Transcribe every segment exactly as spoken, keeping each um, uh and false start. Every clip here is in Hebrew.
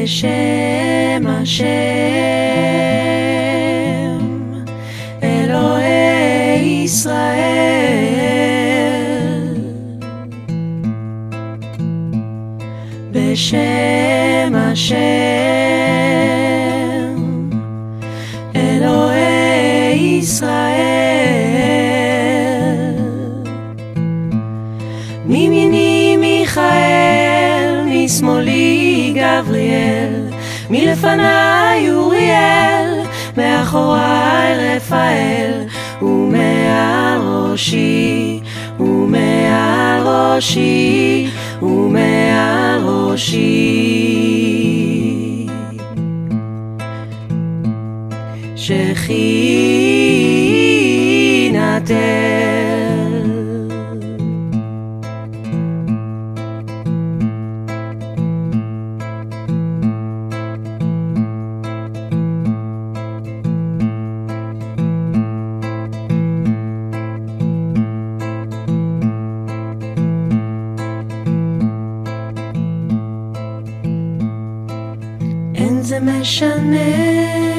בשם השם אלוהי ישראל, בשם השם אלוהי ישראל, מימיני מיכאל, משמאלי גבריאל, מלפניי אוריאל, מאחוריי רפאל, ומעל ראשי, ומעל ראשי, ומעל ראשי, שכינתל. אין זה משנה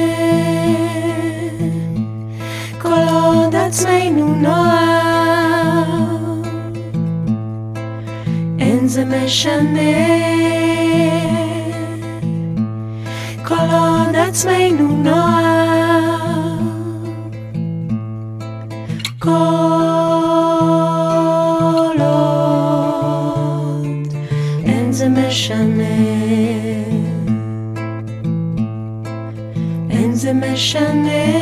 כל עוד עצמנו נוער, אין זה משנה כל עוד עצמנו נוער, כל עוד אין זה משנה, אין זה משנה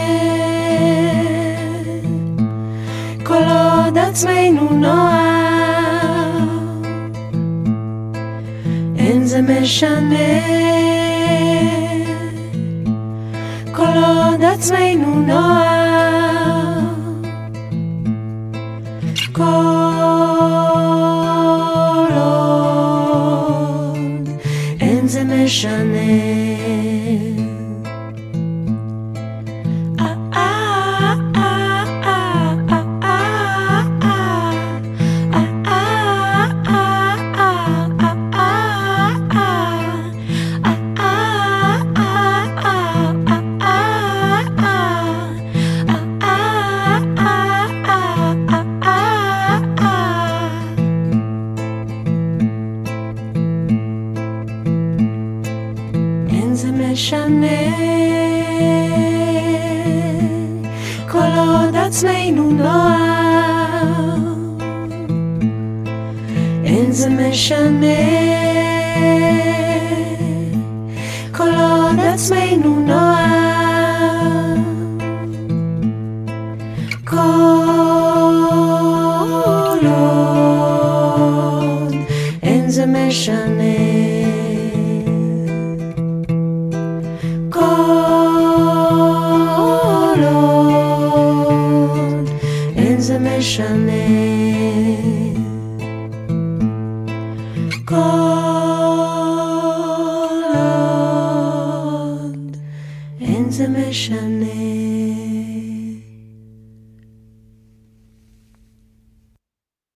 כל עוד עצמנו נוער, אין זה משנה כל עוד עצמנו נוער, כל עוד אין זה משנה. זה משנה כל עוד עצמנו נוער, אין זה משנה כל עוד עצמנו נוער, כל עוד אין זה משנה, כל עוד אין זה משנה, כל עוד אין זה משנה.